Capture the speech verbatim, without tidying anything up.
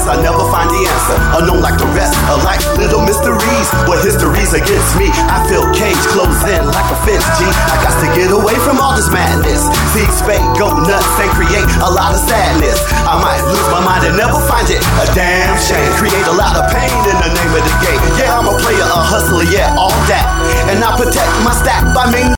guess I never find the answer. Unknown like the rest, a like little mysteries. What history's against me? I feel caged, close in like a fence, G. I got to get away from all this madness. See, spade, go nuts, and create a lot of sadness. I might lose my mind and never find it. A damn shame. Create a lot of pain in the name of the game. Yeah, I'm a player, a hustler, yeah, all that. And I protect my stack by main